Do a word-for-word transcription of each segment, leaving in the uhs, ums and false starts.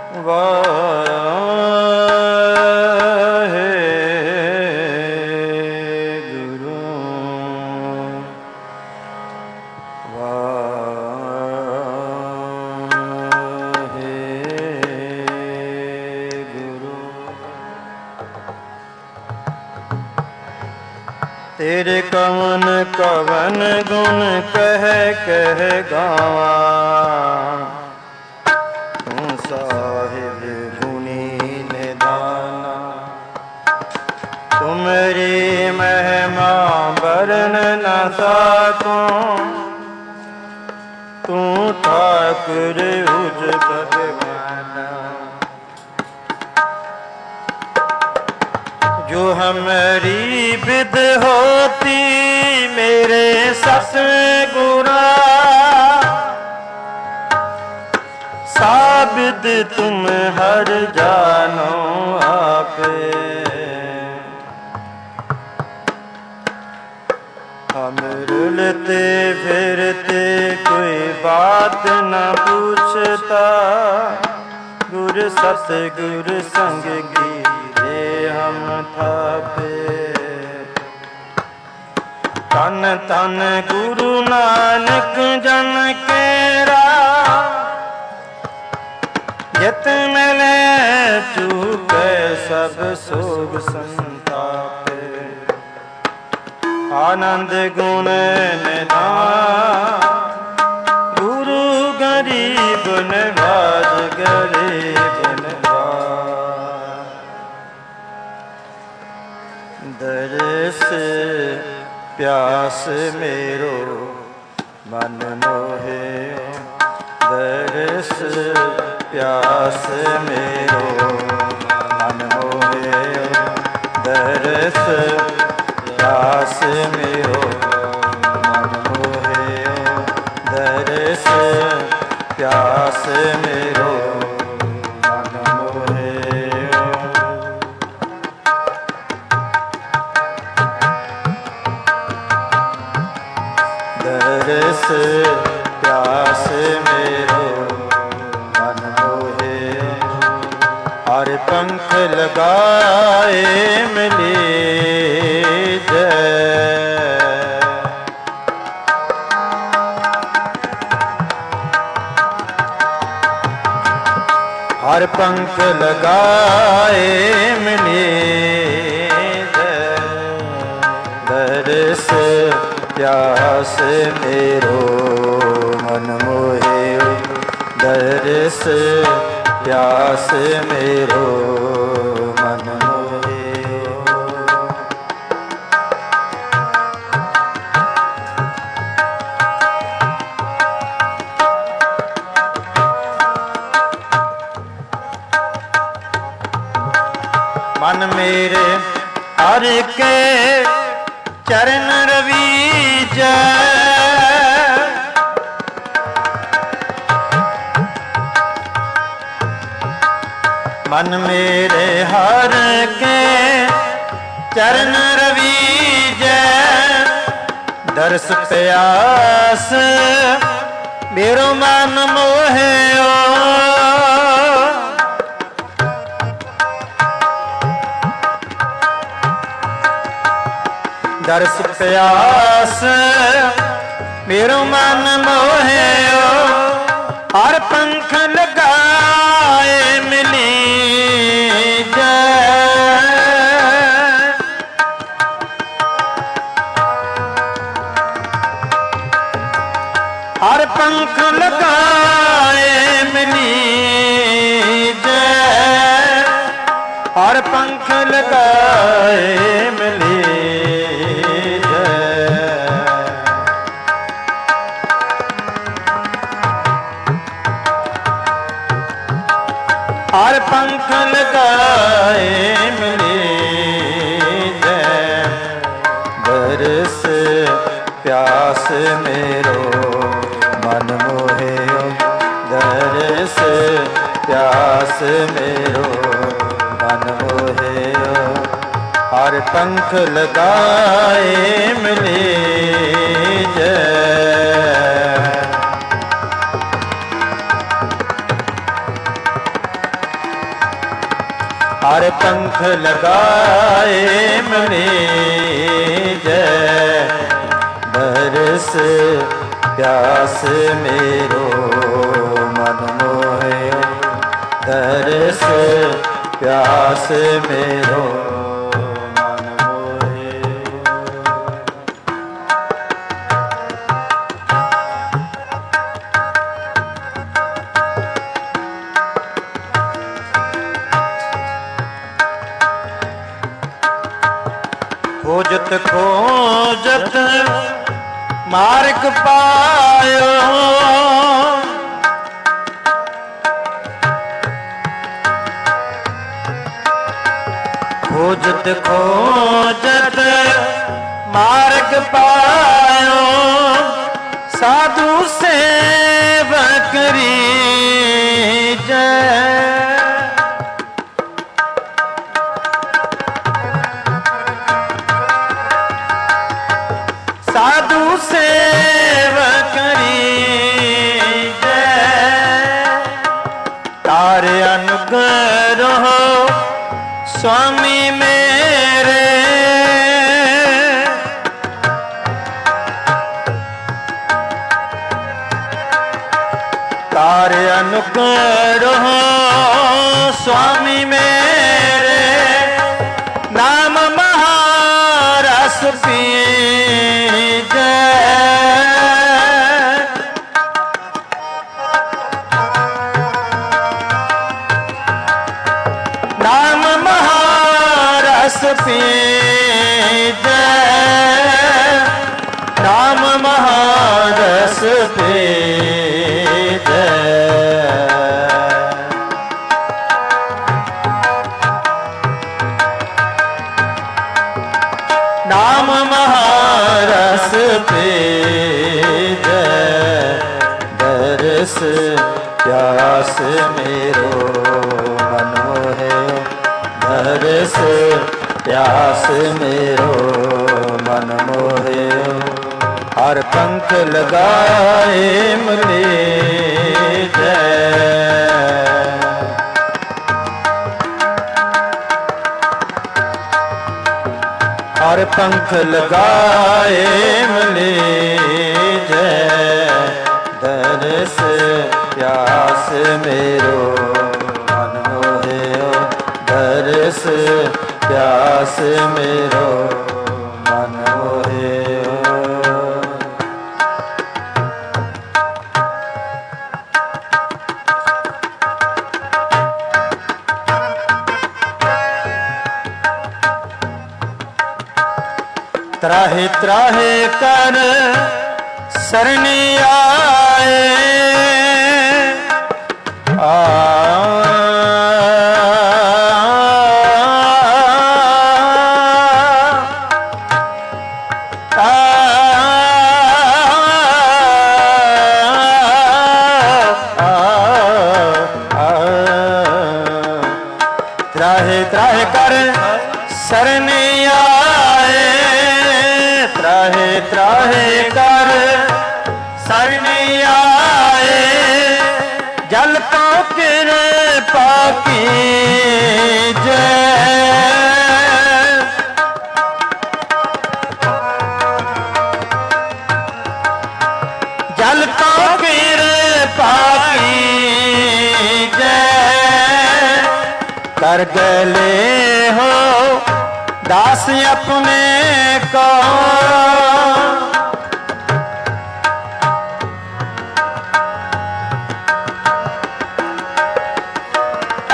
तेरे कवन कवन गुण कह कह गावा, तू साहिब गुणी निदाना। तुमरी महिमा वर्ण न साकूं, तू ठाकुर उज भगवाना। जो हमारी विद होती मेरे सतगुरा, साबिद तुम हर जानो आपे। हम रुलते फिरते कोई बात न पूछता, गुर सतगुर संग की हम थापे। तन तन गुरु नानक जन केरा, जित मिले चूके सब सोग संतापे। आनंद गुण निधान, गुरु गरीब नवाज गरीब नवाज। दरस प्यास मेरो मन मोहे, दरस प्यास मेरो मन मोहे। दरस प्यास मेरो मन मोहे, दरस प्यास मेरो मन मोहे। दरस प्यास मेरो मन मोहे, हर पंख लगाए मिली जय। हर पंख लगाए मिली जय। दरस प्यास मेरो मन मोहे, दरस प्यास मेरो मन मोहे। मन मेरे हर के चरण रवीज, मन मेरे हर के चरण रवीज। दरस प्यास मेरो मन मोहे ओ, दरस प्यास मेरो मन मोहे ओ। हर पंख लगाए मिली जय। हर पंख लगाए मिली जय। हर पंख लगाए मिली हर पंख लगाए मिली जय। दरस प्यास मेरो मन मोहे, दरस प्यास मेरो मन मोहे। हर पंख लगाए मिली जय। हर पंख लगाए मिले जय बरस प्यास मेरो मन मोहे दरस प्यास मेरो मन मोहे। खोजत खोजत मार्ग पायो खोजत खोजत मार्ग पायो साधु सेवकरी जय साधु सेवकरी जय तारे अनुग्रह स्वामी मेरे तारे अनुग्रह स्वामी मेरे नाम महारस पिए जय नाम महारस पिए जय नाम महारस पिए जय नाम महारस पे जय दरस प्यास मेरो मन मोहे दरस प्यास मेरो मन मोहे हर पंख लगाए मिले जय हर पंख लगाए मिले जय दरस प्यास मेरो मन मोहे दरस प्यास मेरो मन मोहे। त्राहे त्राहे कर सरनी आए आ, आ, आ, त्राहे त्राहे कर सरनी आए त्राहे त्राहे कर सरनी आए जल को कृपा की जय जल को कृपा की जय कर गले हो दास अपने को आ,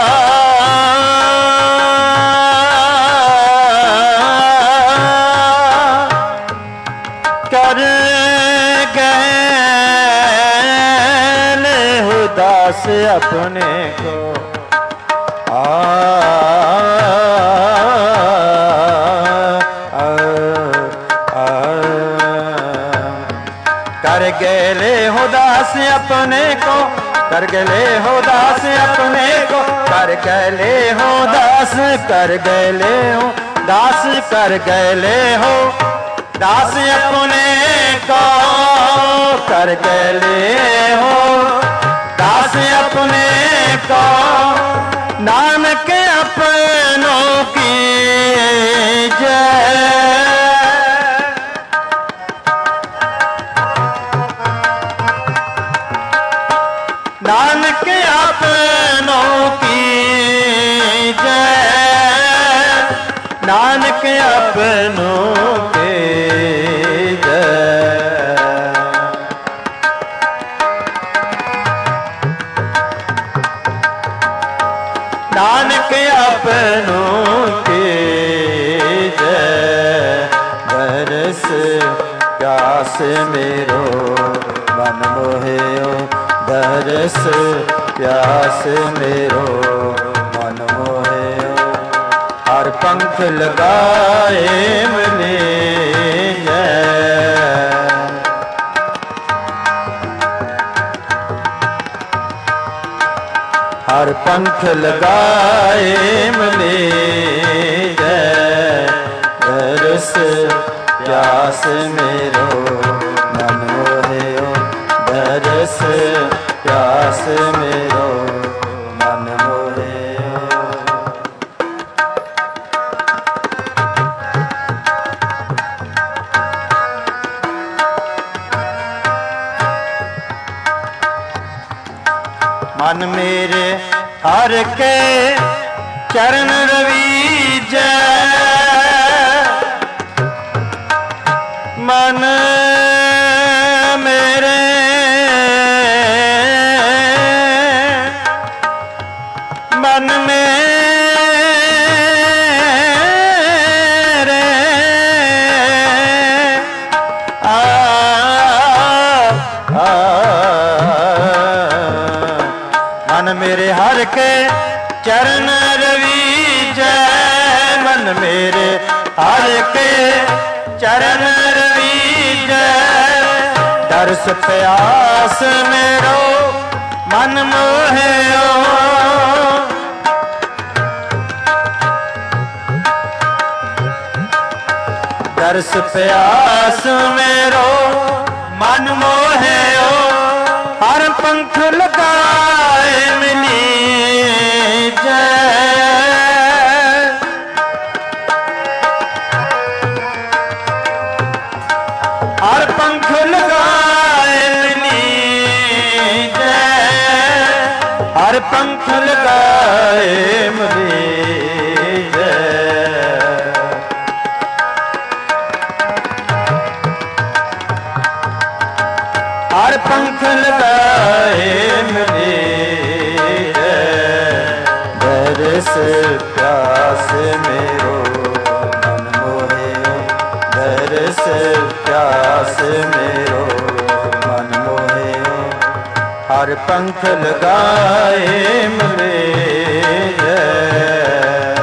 कर गए हो दास अपने को आ, कर गले हो दास अपने को कर गले हो दास अपने को कर गले हो दास कर गले हो दास कर गले हो दास अपने को कर गले हो दास अपने को नानक अपने जय। नानक अपनों की जय, नानक अपनों के जय। नानक अपनों के जय। बरस प्यास मेरो मन मोहियो, बरस प्यास मेरो मन मोहियो। हर पंख लगाए मिले जय। हर पंख लगाए मिले जय। बरस प्यास मेरो मन मोहियो, बरस प्यास मेरो मन मोहियो। मन मेरे हर के चरण रवीजै, मन मेरे मन मेरे आ, आ, मन मेरे हर के चरण रवीजै, मन मेरे हर के चरण रवीजै। दरस प्यास मेरो मन मोहियो, दरस प्यास मेरो मन मोहियो। हर पंख लगाए मिली जय। हर पंख लगाए मिली जय। हर पंख लगाए मिली जय। हर पंख लगाए मिले जय। बरस प्यास मेरो मन मोहियो, बरस प्यास मेरो मन मोहियो। हर पंख लगाए मिले जय।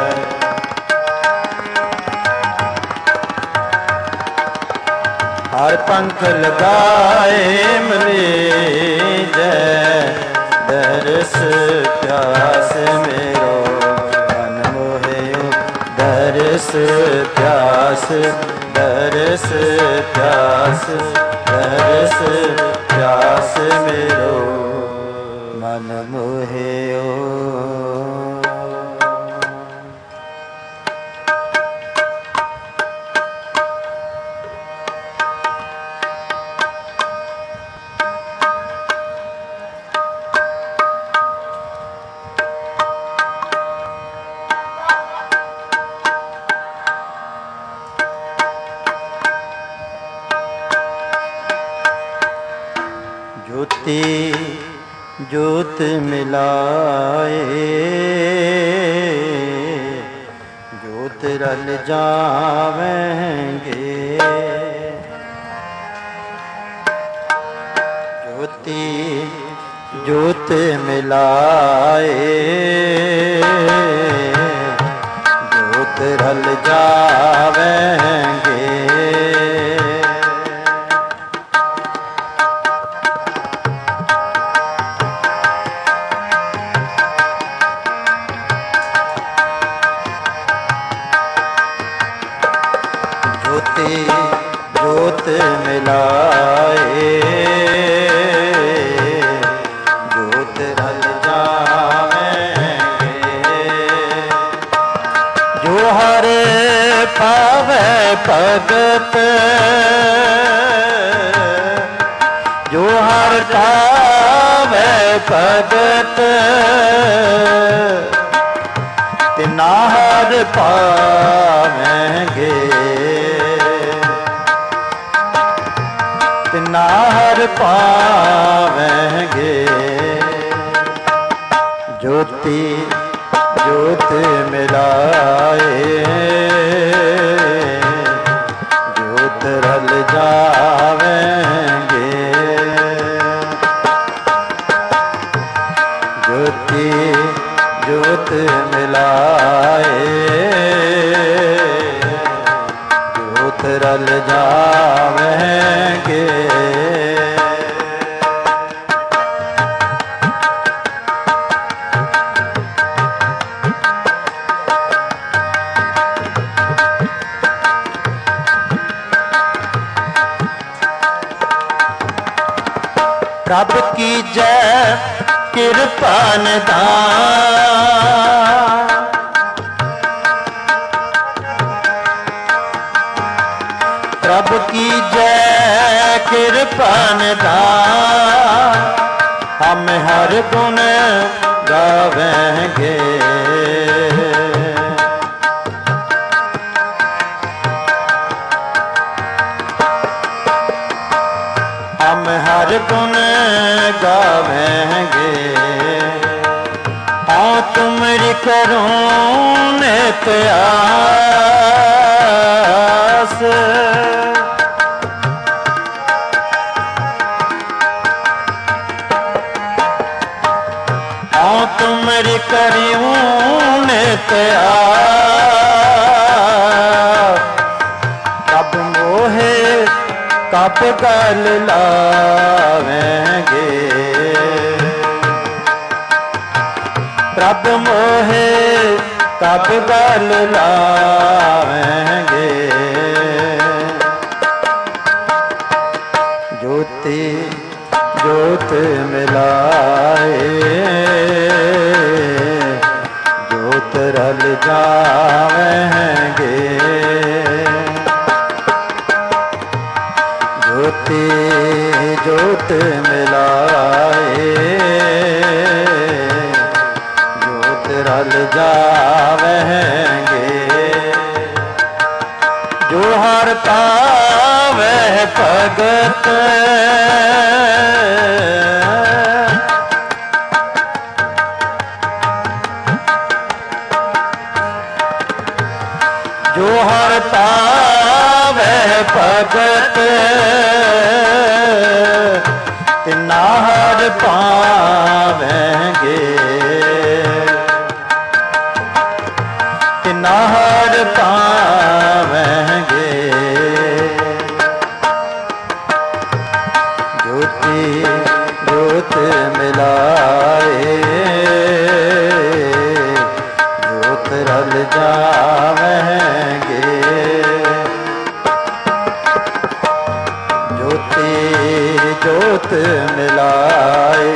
हर पंख लगाए मिले जय। दरस प्यास मेरो मन मोहियो, दरस प्यास, दरस प्यास, दरस प्यास मेरो मन मोहियो। ज्योति ज्योत मिलाए, ज्योत रल जावेंगे। ज्योति ज्योत मिलाए, ज्योत रल जावेंगे। ज्योत मिलाए, ज्योत रल जावेंगे। जो हर पा भगत जो हर पावे भगत तिना हर पावेंगे तिना हर पावेंगे ज्योति ज्योत मिलाए ज्योत रल जावेंगे ज्योति ज्योत मिलाए ज्योत रल जावेंगे प्रभ की जय कृपा निधान प्रभ की जय कृपा निधान हम हर गुण गावेंगे हम हर गुण गावेंगे हाँ तुमरी करूं नित आस हाँ तुमरी करूं नित आस कब मोहे कब गल लावेंगे प्रभ मोहे कब गल लावेंगे ज्योति ज्योत मिलाए ज्योत रल जावेंगे ज्योति ज्योत मिलाए ज्योत रल जावेंगे जो हर पावे भगत जो हर पावे भगत तिना हर पावेंगे तिना हर पावेंगे ज्योति ज्योत मिलाए ज्योत रल जावेंगे ज्योति ज्योत मिलाए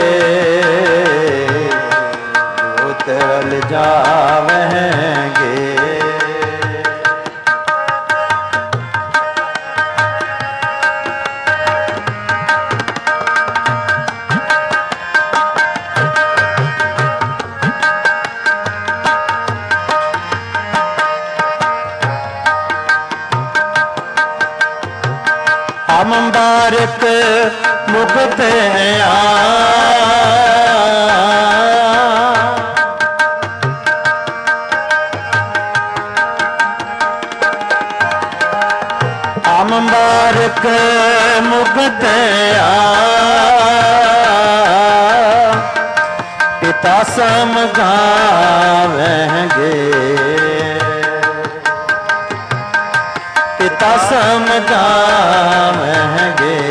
ज्योत रल जावेंगे हम बारक मुक्त हैं हम बारक मुक्त पिता सम गावेंगे पिता सम गावेंगे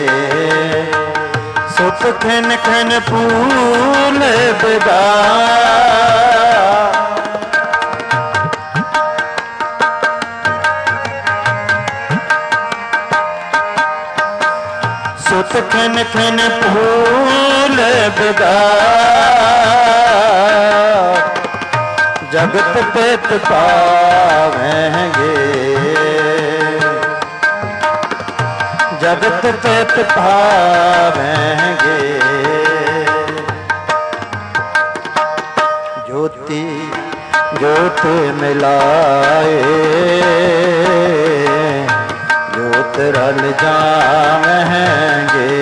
सुत खन खन फूल बिगा सुत खन खन फूल बिगा जगत पेत पावेंगे जगत पित पावेंगे। ज्योति ज्योत मिलाए ज्योत रल जावेंगे।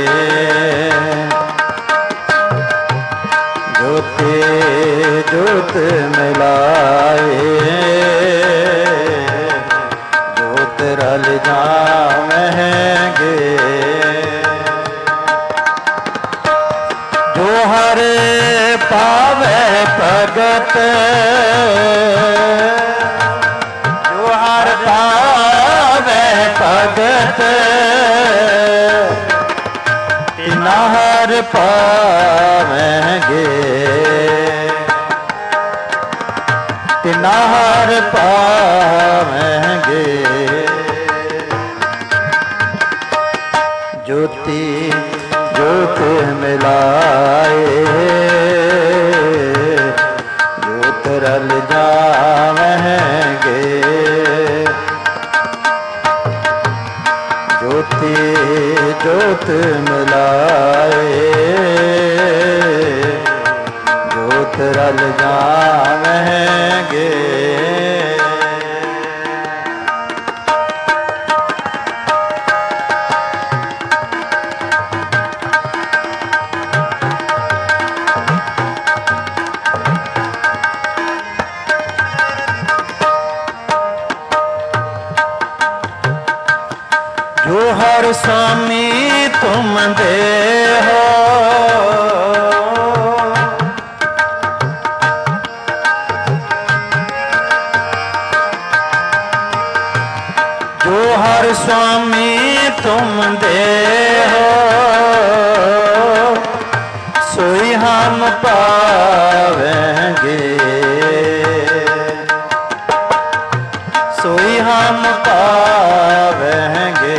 ज्योति ज्योत मिलाए ज्योत रल जावेंगे। जो हर पावे भगत जो हर पावे भगत तिना हर पावेंगे। तिना हर पावेंगे। ज्योति ज्योत मिलाए ज्योत रल जावेंगे। ज्योति ज्योत मिलाए ज्योत रल जावेंगे। जो हर स्वामी तुम दे हो जो हर स्वामी तुम दे हो सोई हम पावेंगे। सोई हम पावेंगे।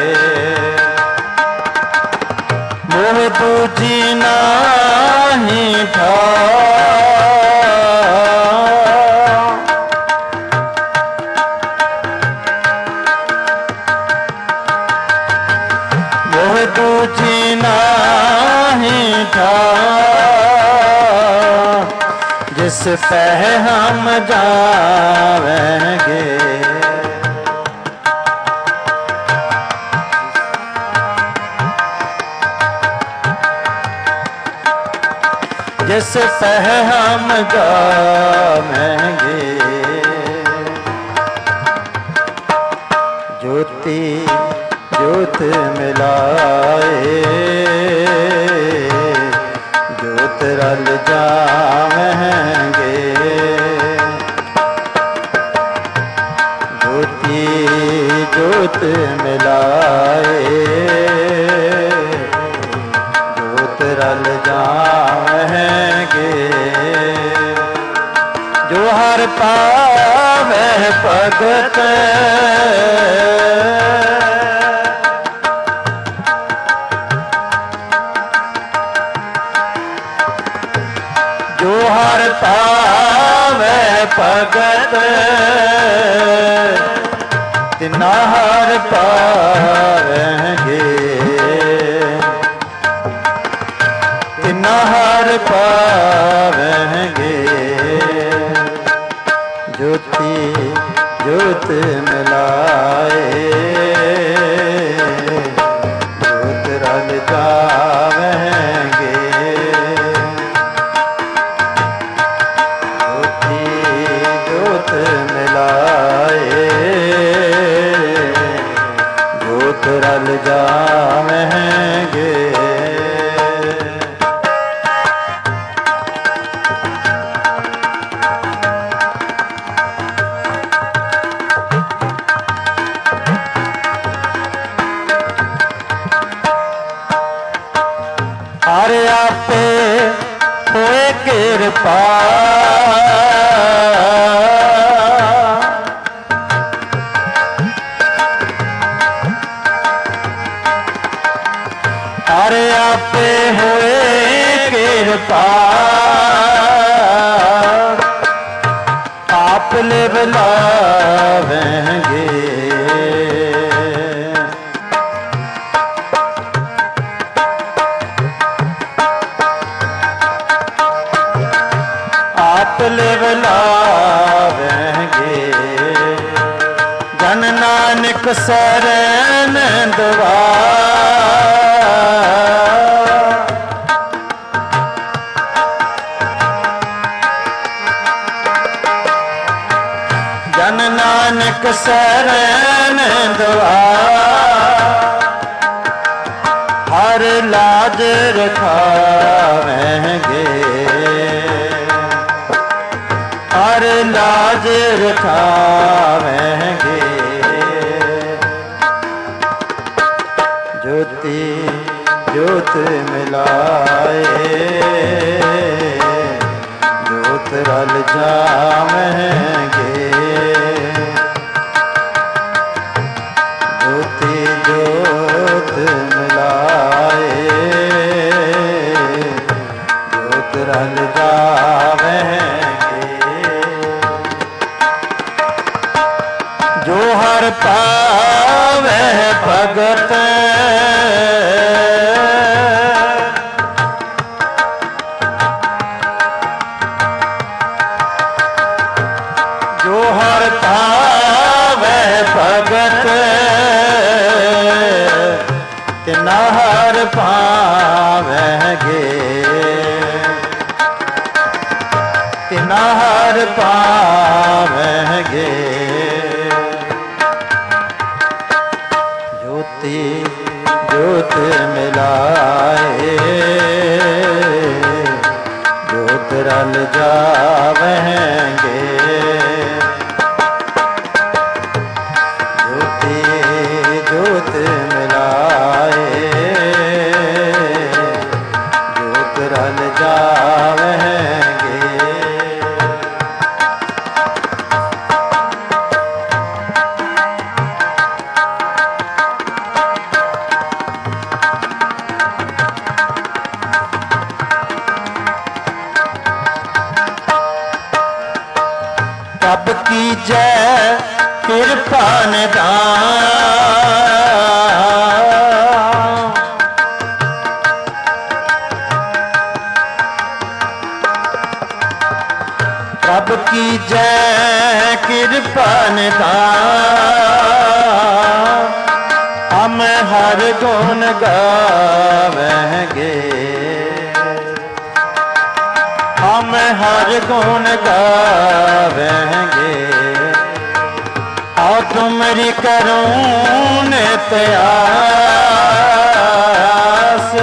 मोह दूजी नाही ठाव मोह दूजी नाही ठाव जिस पे हम जावेंगे। जिस पे हम जावेंगे। ज्योति ज्योत मिलाए ज्योत रल जावेंगे। ज्योति ज्योत मिलाए ज्योत रल जावेंगे। जो हर पावे भगत जो हर पावे भगत तिना हर पावेंगे। तिना हर पावेंगे। ज्योति ज्योत मिलाए ज्योत रल जावेंगे। ज्योति ज्योत मिलाए ज्योत रल जावेंगे। हर आपे होए कृपा हर आपे होए कृपा आप ले बुलावेंगे। आप लिव लावेंगे। जन नानक शरण द्वार, जन नानक शरण द्वार, हर लाज रखावेंगे, हर लाज रखावेंगे। ज्योति ज्योत मिलाए, ज्योत रल जावेंगे। ज्योति ज्योत मिलाए, ज्योत रल जावेंगे। जो हर पावे भगत, जो हर पावे भगत, तिना हर पावेंगे, तिना हर पावेंगे। ज्योति ज्योत मिलाए, ज्योत रल जावेंगे। ज्योति ज्योत मिलाए, ज्योत रल जावेंगे। रब की जय कृपा निधान, रब की जय कृपा निधान। हम हर गुण गावेंगे, हम हर गुण गावेंगे। आओ तुमरी करूं नित आस,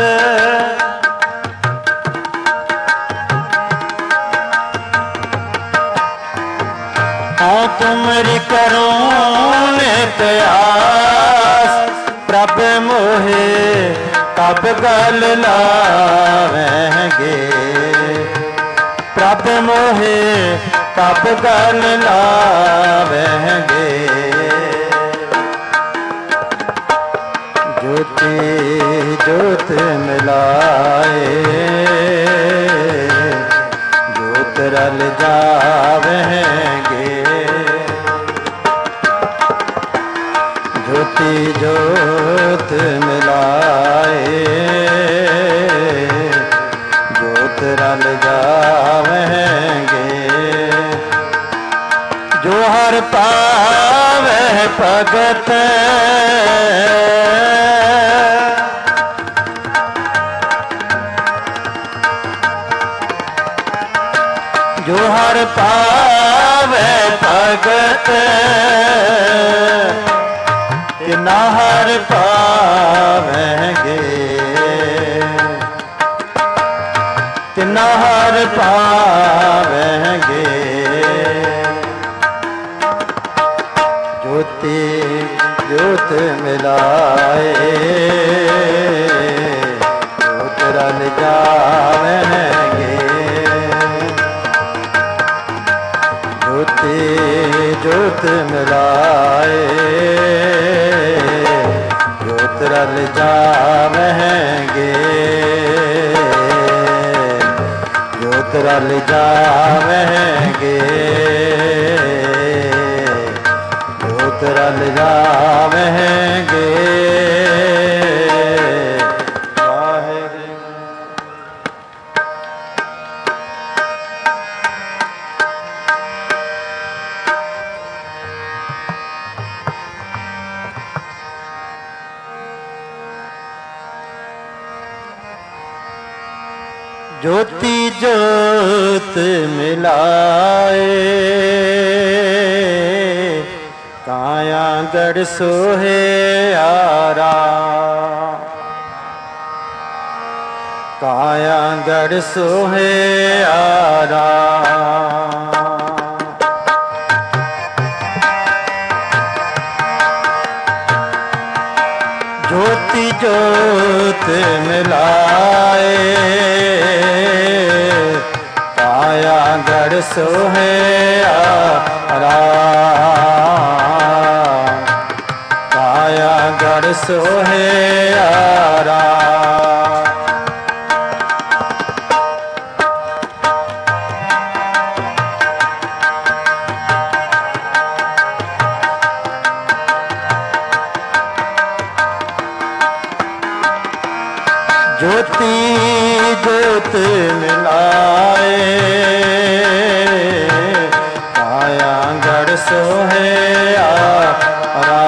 आओ तुमरी करूं नित आस। प्रभ मोहे कब गल लावेंगे, प्रभ मोहे कब गल लावेंगे। ज्योति ज्योत मिलाए, ज्योत रल जावेंगे। ज्योति ज्योत मिलाए, ज्योत रल जावेंगे। जो हर पावे भगत, जो हर पावे भगत, तिना हर पावेंगे, तिना हर पावेंगे। ज्योति ज्योत मिलाए, ज्योत रल जावेंगे। ज्योति ज्योत मिलाए, ज्योत रल जावेंगे। ज्योत रल जावेंगे, ज्योत रल जावेंगे। मिलाए, काया गढ़ सोहे आरा, काया गढ़ सोहे आरा। ज्योति ज्योत मिलाए, काया गढ़ सोहे आरा, काया गढ़ सोहे आरा। ज्योति ज्योत मिलाए, काया गढ़ सोहे आरा,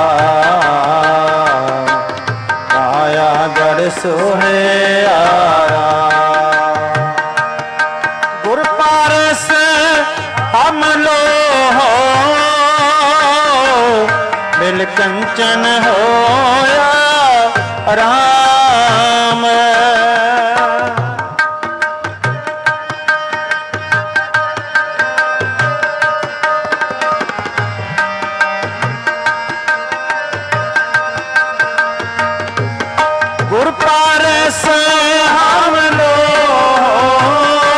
काया गढ़ सोहे आरा। गुर पारस हम लोहो, बिल कंचन होया राम। गुर पारस हम लोहो,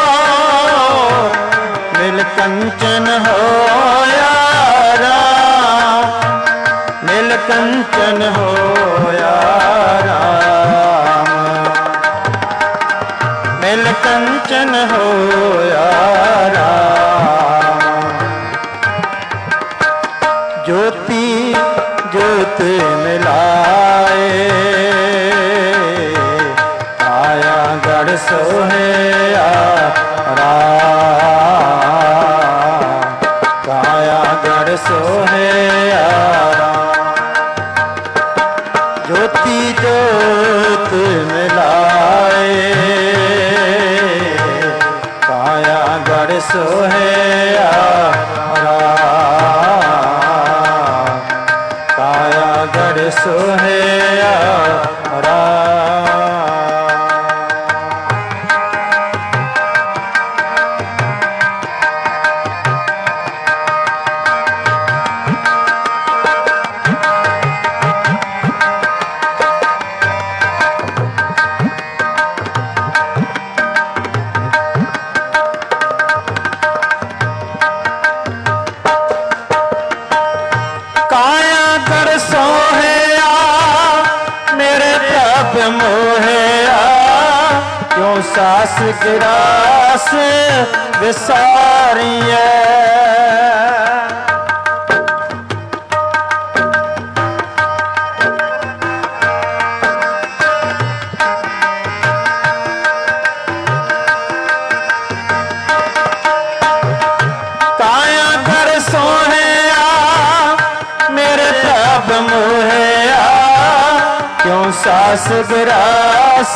मिल कंचन होया राम, मिल कंचन होया राम, मिल कंचन होया राम। ज्योति ज्योत मिलाए, काया गढ़ सोहे आरा, काया गढ़ सोहे आरा। ज्योति ज्योत मिलाए, काया गढ़ सोहे आरा, काया गढ़ सोहे आरा। काया गढ़ सोहया मेरे प्रभ मोहया, क्यों सास गिरास विसारिए। काया गढ़ सोहया मेरे प्रभ मोहया, क्यों सास गिरास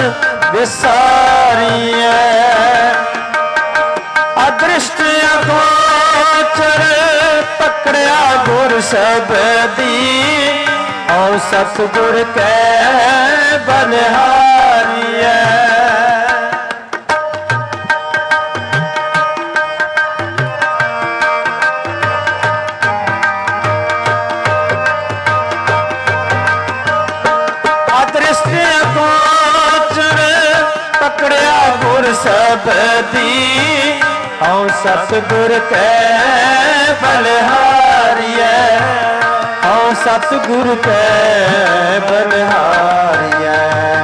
विसारिए। अदृष्ट अगोचर पकड़िया गुर सबदी, और सतगुर कै बलिहारिए। गोचर पकड़िया गुर सबदी, औ सतगुर कै बलिहारिए, औ सतगुर कै बलिहारिए,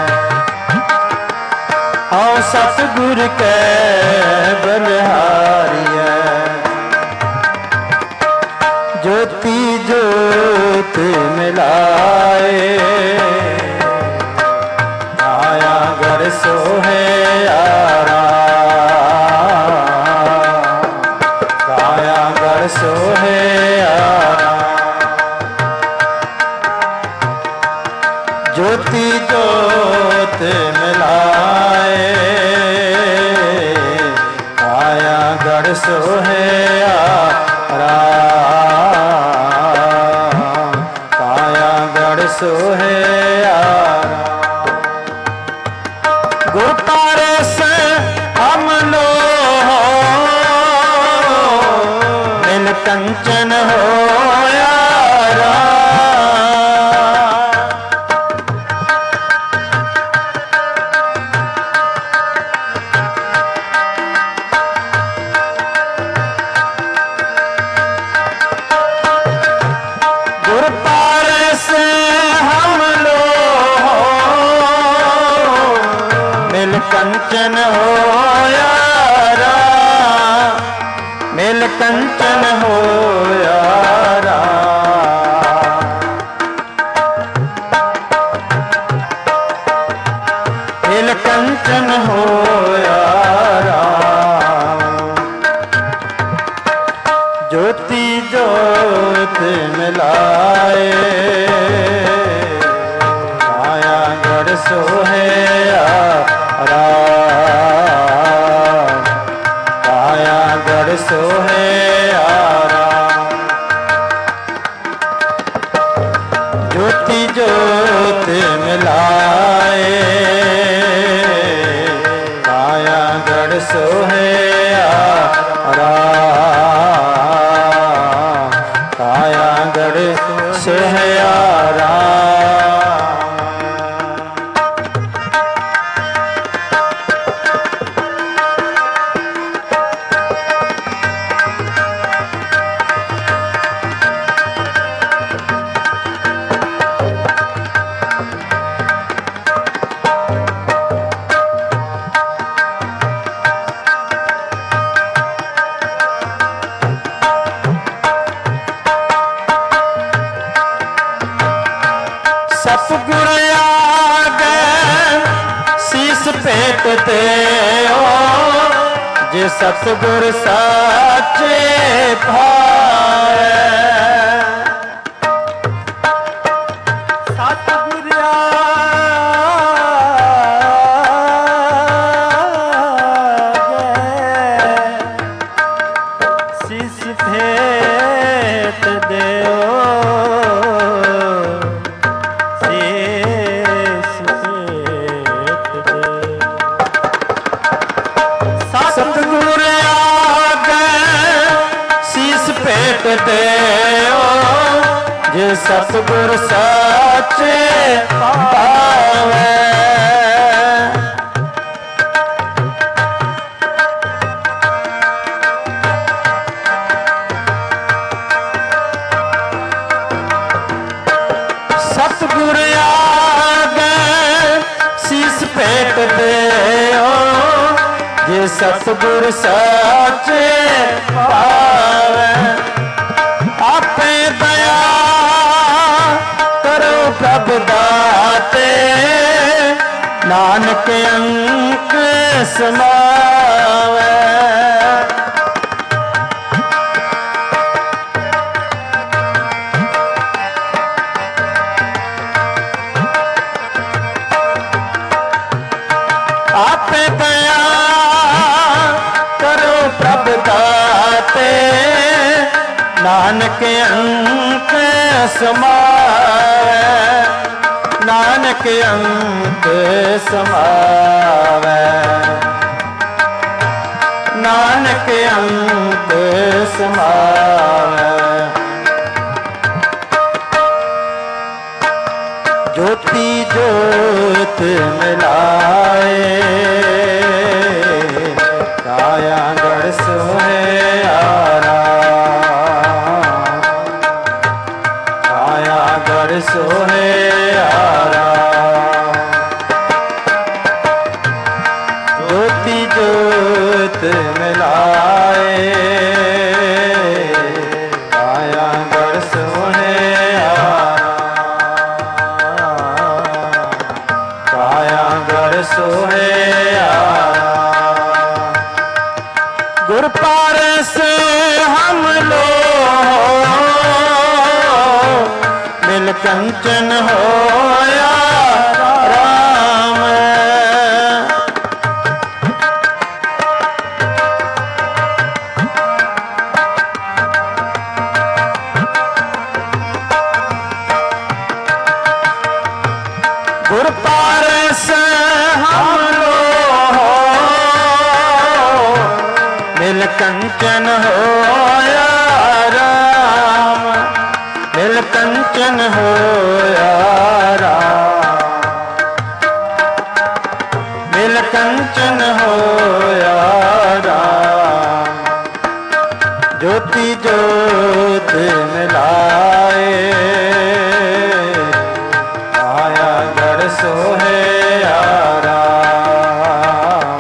औ सतगुर कै बलिहारिए। ज्योति ज्योत मिलाए, काया गढ़ सोहे आरा, काया गढ़ सोहे आरा। ज्योति ज्योत मिलाए, काया गढ़ सोहया राम, काया गढ़ सोहया गुर पारस हम लो मिल कंचन होया कंचन होया राम, मिल कंचन होया राम, मिल कंचन होया राम। ज्योति ज्योत मिलाए काया गढ़ सोहया राम, काया गढ़ सोहया राम। ज्योति ज्योत मिलाए काया गढ़ सोहया राम, काया गढ़ सोहया राम। सतगुर आगे शीस पेट दे जे सतगुर साचे भाए, सतगुर आगे शीस पेट दे सतगुर आगे शीस पेट दे जे सतगुर साचे पावे, सतगुर आगे शीस पेट दे जे सतगुर साचे पावे। आपे दया करो प्रभ दाते नानक अंक समावे, आपे दया करो प्रभ दाते नानक अंक समावे, नानक अंक समावे, नानक अंक समावे। ज्योति ज्योत मिलाए काया गढ़ सोहया राम, काया गढ़ सोहया राम। ज्योति ज्योत मिलाए काया गढ़ सोहया सोहया गुर पारस हम लो मिल कंचन होया राम, कंचन होया राम, नील कंचन होया राम, नील कंचन होया राम। ज्योति ज्योत मिलाए, आया घर सोहे राम,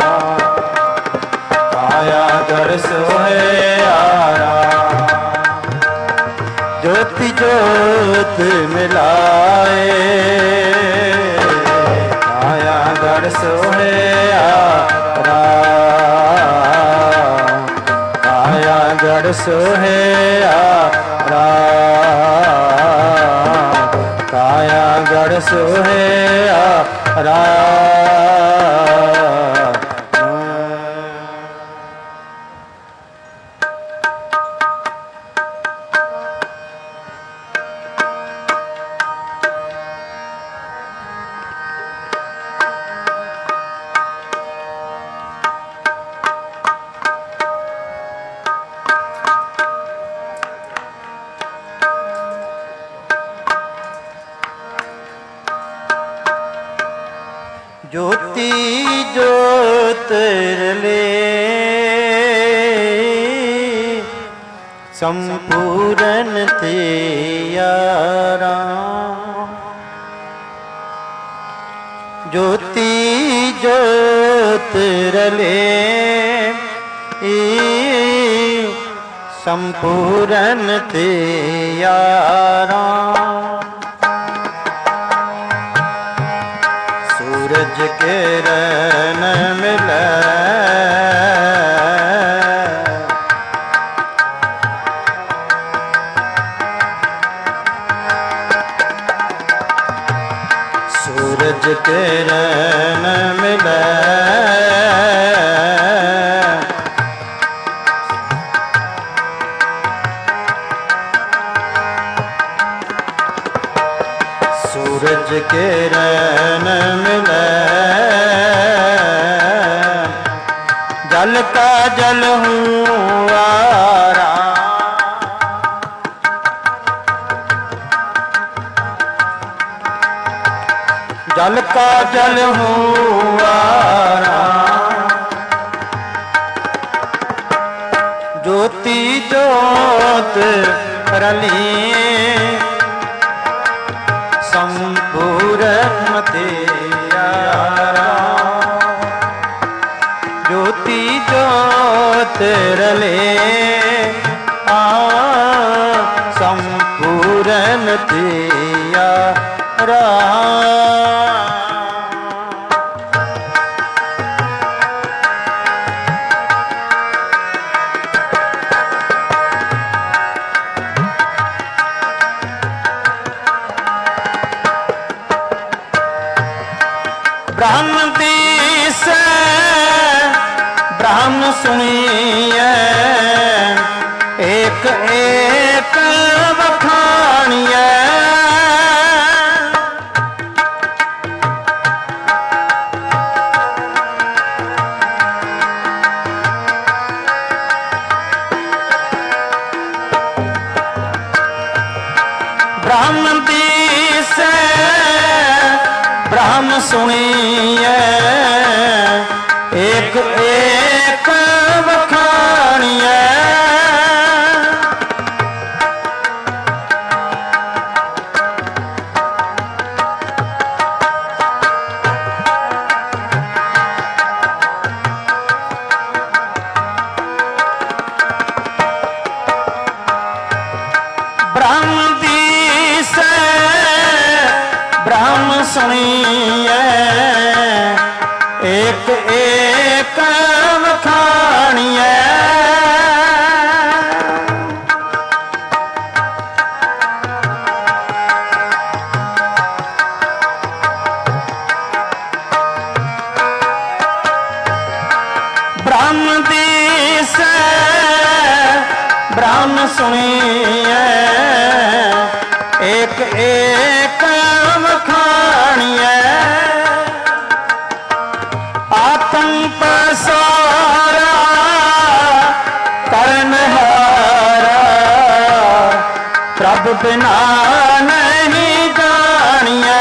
आया घर सोहे राम। ज्योति ज्योत मिलाए, आया घर सोहे राम, आया घर सोहे राम, काया गढ़ सोहे राम। ज्योति ज्योत रले संपूर्ण थे राम, ज्योति ज्योत रले संपूर्ण थे राम। सूरज किरण मिले, सूरज किरण मिले, सूरज किरण मिले, जल का जल हुआ राम, जल का जल हुआ राम। ज्योति ज्योत रली संपूर्ण तेरा राम, ज्योति ज्योत रले आ संपूर्ण तेरा राम। ब्रह्म दिस ब्रह्म सुनिए, एक एक बखानिए, ब्रह्म दिस ब्रह्म सुनिए, एक एक बखानिए, ब्रह्म दिस ब्रह्म सुनिए, एक एक बखानिए, ब्रह्म दिस ब्रह्म सुनिए, एक एक बखानिए, आत्म पसारा करनहारा प्रभ बिना नहीं जानिए।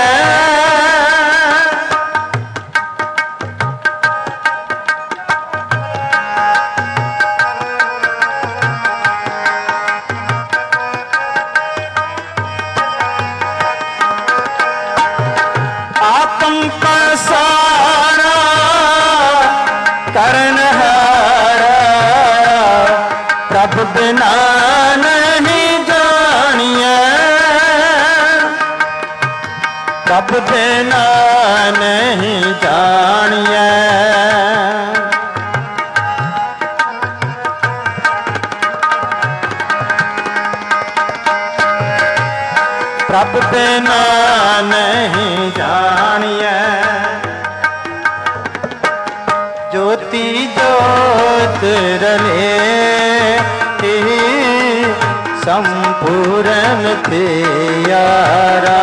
आत्म पसारा करनहारा प्रभ बिना नहीं जानिए। प्रभ बिना नहीं जानिए। प्रभ बिना नहीं जानिए। ज्योति ज्योत रले संपूर्ण तेरा।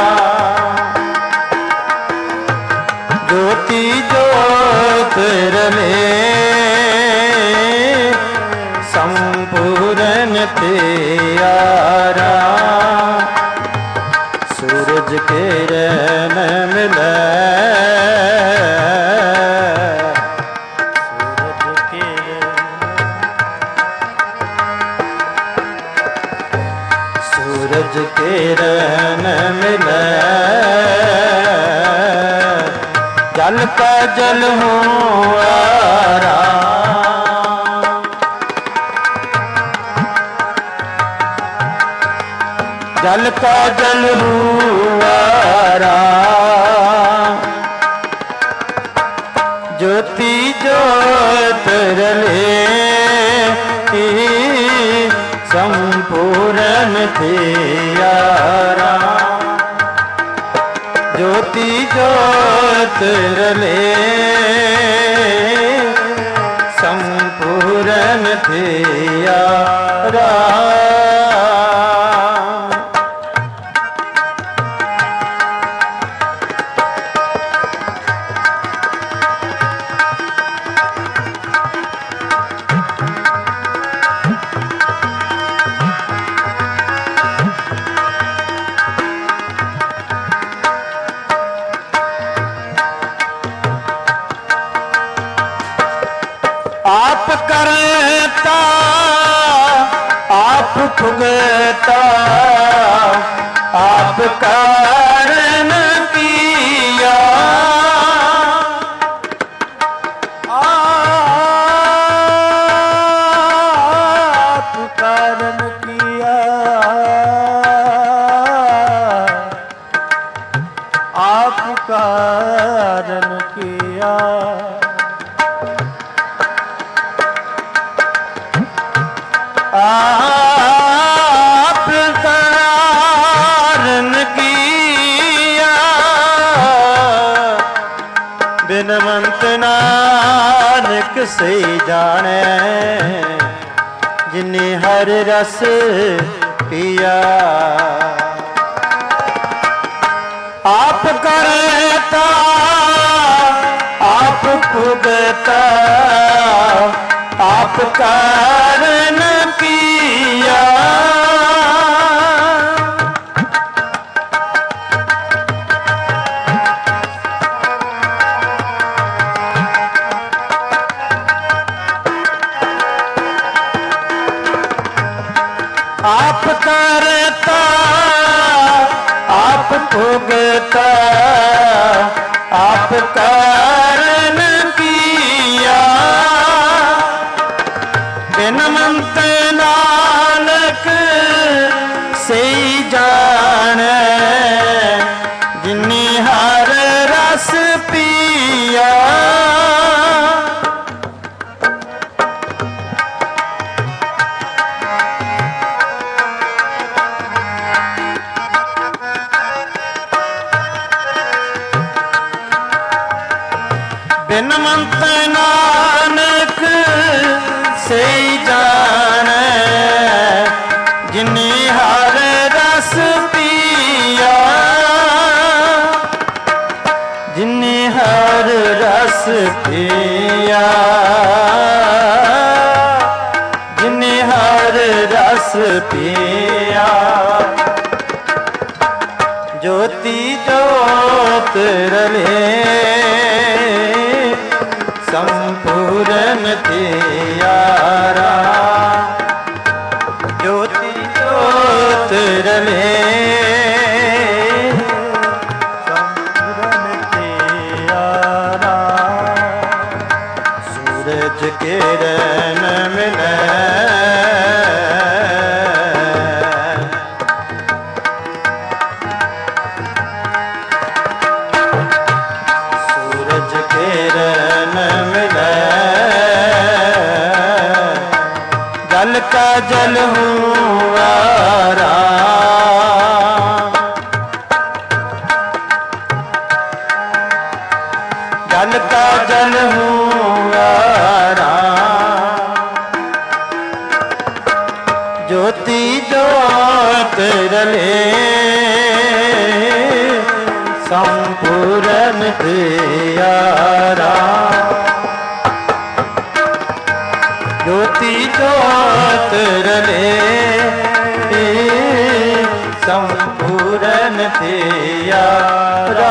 ज्योति ज्योत रले संपूर्ण तेरा। सूरज किरण मिले सूरज किरण सूरज किरण मिले जल का जल हुआरा। जल का जल हुआरा। ज्योति ज्योत रले संपूर्ण तेरा। ज्योति ज्योत रले संपूर्ण तेरा। आप करता आप भुगता आप कारण किया। आप कारण किया। आप कारण किया। आप कारण किया। बिनवंत नानक से जाने जिन्हें हर रस पिया। आप करता आप भुगता आप कारण किया। आप करता आप भुगता आप कारण किया। बिनवंत नानक से जाने जिन्हें हर रस पिया। बिनवंत नानक से जाने जिन्हें हर रस पिया। जिन्हें हर रस पिया। जिन रस पिया। ज्योति ज्योत रले संपूर्ण थियारा। ज्योति ज्योत रले संपूर्ण थियारा। सूरज किरण मिले जल का जल हुआ राम। जल का जल हुआ राम। ज्योति ज्योत रले संपूर्ण थियारा। ज्योति ज्योत रले संपूर्ण थियारा।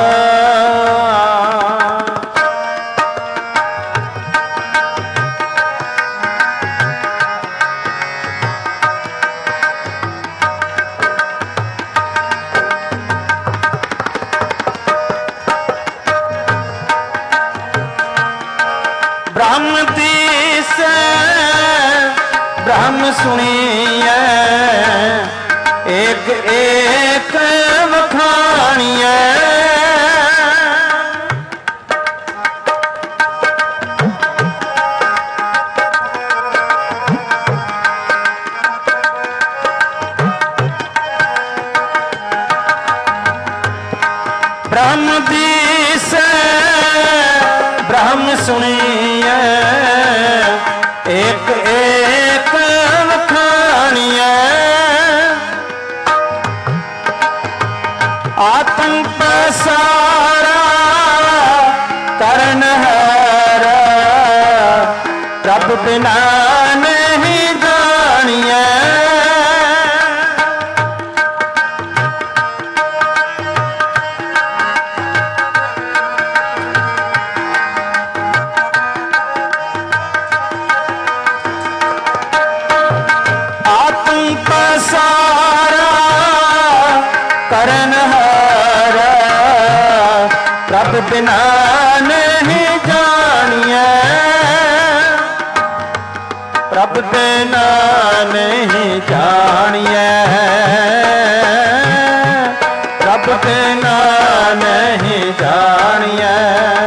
ब्रह्म तीस ब्रह्म सुनिए एक एक वखानिए। ब्रह्म तीस ब्रह्म सुनिए एक एक वखानिए। आतंक पसारा करण हरा प्रभ बिना नहीं जानिए। सारा करन हारा प्रभ बिना नहीं जानिए। प्रभ बिना नहीं जानिए। प्रभ बिना नहीं जानिए।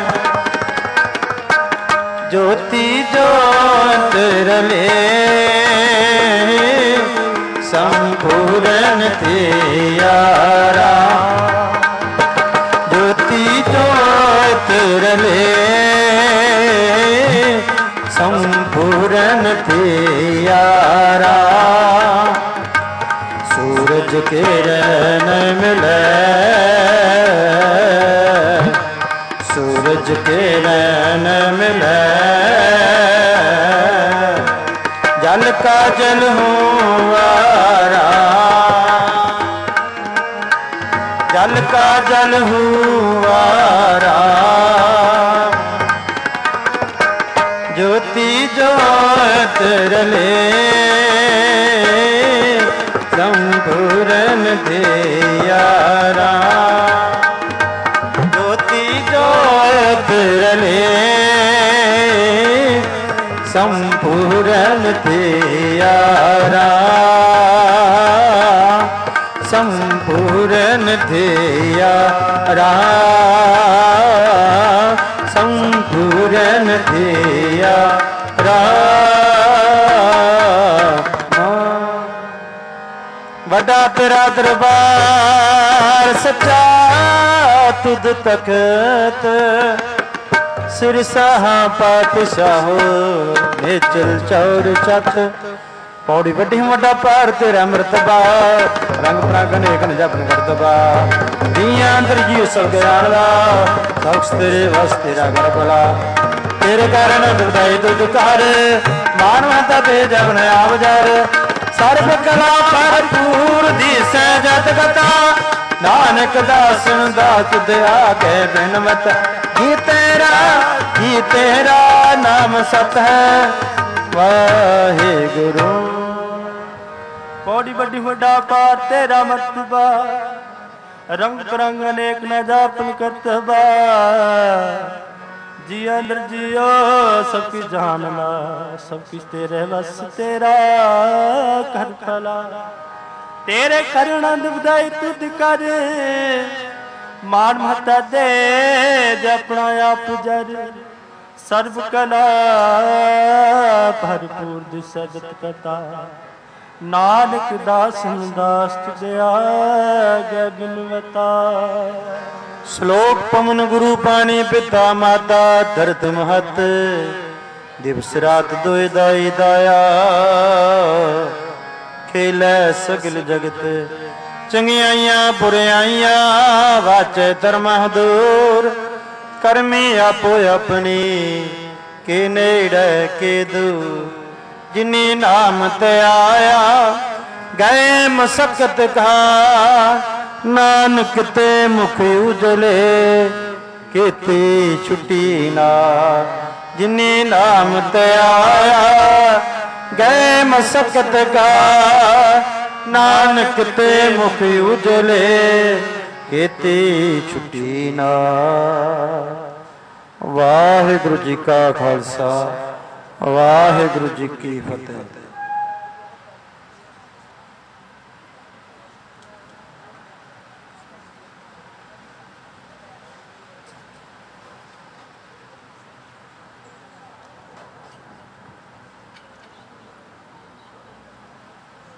ज्योति ज्योत रले संपूर्ण थियारा। ज्योति ज्योत रले संपूर्ण थियारा। सूरज किरण मिले सूरज किरण मिले जल का जल हुआ राम। जल का जल हुआ राम। ज्योति ज्योत रले संपूर्ण थियारा। ज्योति ज्योत रले संपूर्ण थियारा। संपूर्ण थियारा। संपूर्ण थियारा। वड्डा तेरा दरबार सच्चा तुद तखत। सिर साहा पातशाहो नेचल चौर चख। पौड़ी वड्डी वड्डा पार तेरा मृतबा रंग प्रागन एक जपन करतबा। दियां अंदर जी सब गयाला सौक्ष तेरे वस तेरा घर भला। तेरे कारण दुर्दाई दुख कर मान माता ते जपन आवजार। ਸਰਬ ਕਲਾ ਭਰਪੂਰ ਦੀਸੈ ਜਤ ਗਤਾ ਨਾਨਕ ਦਾਸਨ ਦਾਸ ਦਿਆ ਕੇ ਬਿਨਵਤ ਜੀ ਤੇਰਾ ਜੀ ਤੇਰਾ ਨਾਮ ਸਤ ਹੈ ਵਾਹਿਗੁਰੂ। ਪੌੜੀ ਵੱਡੀ ਵੱਡਾ ਪਾਰ ਤੇਰਾ ਮਰਤਬਾ ਰੰਗ ਕਰੰਗ ਅਨੇਕ ਨ ਜਾਪਨ ਕਰਤਬਾ जी अंदर जियो सब की जानना सब किस तेरे बस तेरा कर फला तेरे करुणा दुबदाई तुद कर मान महता दे अपना आप जर सर्व कला भरपूर दिसत कथा नानक दासन दास तुझे आगे बिनवता। श्लोक पवन गुरु पानी पिता माता धरत महत दिवस रात दोय दाई दाया खेलै सगल जगत चंगियाइयां बुराइयां वाचे धर्म दूर करमी आपो अपनी के नेड़े के दूर जिनी नाम ते आया गए मसकत का नानक ते मुख उजले केती छुट्टी ना जिनी नाम ते आया गए मसकत का नानक ते मुख उजले केती छुट्टी ना। वाहिगुरु जी का खालसा वाहिगुरु जी की फतेह।